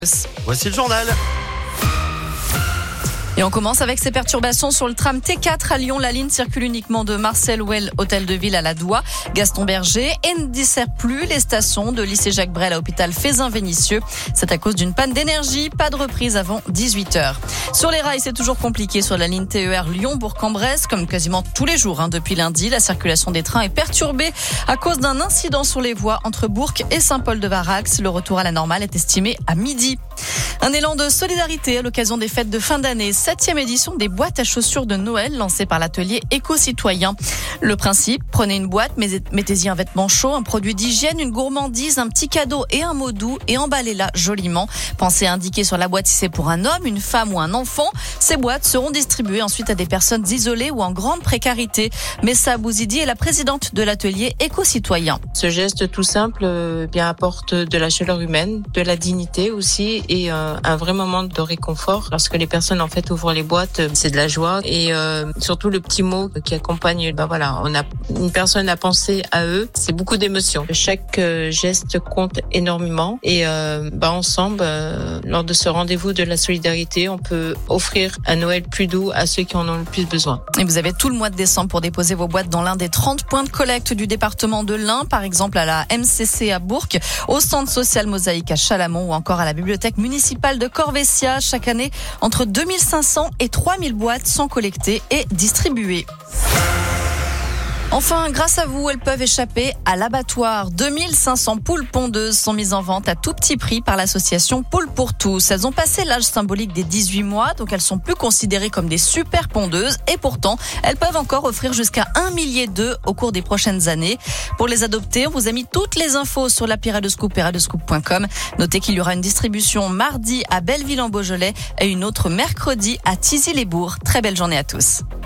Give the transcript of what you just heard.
Voici le journal. Et on commence avec ces perturbations sur le tram T4 à Lyon. La ligne circule uniquement de Marcel-Ouel, Hôtel de Ville à la Doua, Gaston Berger et ne dessert plus les stations de lycée Jacques Brel à hôpital Fézin-Vénissieux. C'est à cause d'une panne d'énergie. Pas de reprise avant 18h. Sur les rails, c'est toujours compliqué sur la ligne TER Lyon-Bourg-en-Bresse, comme quasiment tous les jours depuis lundi. La circulation des trains est perturbée à cause d'un incident sur les voies entre Bourg et Saint-Paul-de-Varax. Le retour à la normale est estimé à midi. Un élan de solidarité à l'occasion des fêtes de fin d'année. 7e édition des boîtes à chaussures de Noël lancée par l'atelier Éco-Citoyen. Le principe, prenez une boîte, mettez-y un vêtement chaud, un produit d'hygiène, une gourmandise, un petit cadeau et un mot doux et emballez-la joliment. Pensez à indiquer sur la boîte si c'est pour un homme, une femme ou un enfant. Ces boîtes seront distribuées ensuite à des personnes isolées ou en grande précarité. Messa Bouzidi est la présidente de l'atelier Éco-Citoyen. Ce geste tout simple apporte de la chaleur humaine, de la dignité aussi et un vrai moment de réconfort. Lorsque les personnes ouvrent les boîtes, c'est de la joie et surtout le petit mot qui accompagne. Une personne a pensé à eux, c'est beaucoup d'émotions. Chaque geste compte énormément et ensemble, lors de ce rendez-vous de la solidarité, on peut offrir un Noël plus doux à ceux qui en ont le plus besoin. Et vous avez tout le mois de décembre pour déposer vos boîtes dans l'un des 30 points de collecte du département de l'Ain, par exemple à la MCC à Bourg, au centre social Mosaïque à Chalamont ou encore à la bibliothèque municipale de Corvessia. Chaque année, entre 2500 et 3000 boîtes sont collectées et distribuées. Enfin, grâce à vous, elles peuvent échapper à l'abattoir. 2500 poules pondeuses sont mises en vente à tout petit prix par l'association Poules pour tous. Elles ont passé l'âge symbolique des 18 mois, donc elles sont plus considérées comme des super pondeuses. Et pourtant, elles peuvent encore offrir jusqu'à 1 millier d'œufs au cours des prochaines années. Pour les adopter, on vous a mis toutes les infos sur l'appli Radio Scoop et radioscoop.com. Notez qu'il y aura une distribution mardi à Belleville en Beaujolais et une autre mercredi à Thizy-les-Bourgs. Très belle journée à tous.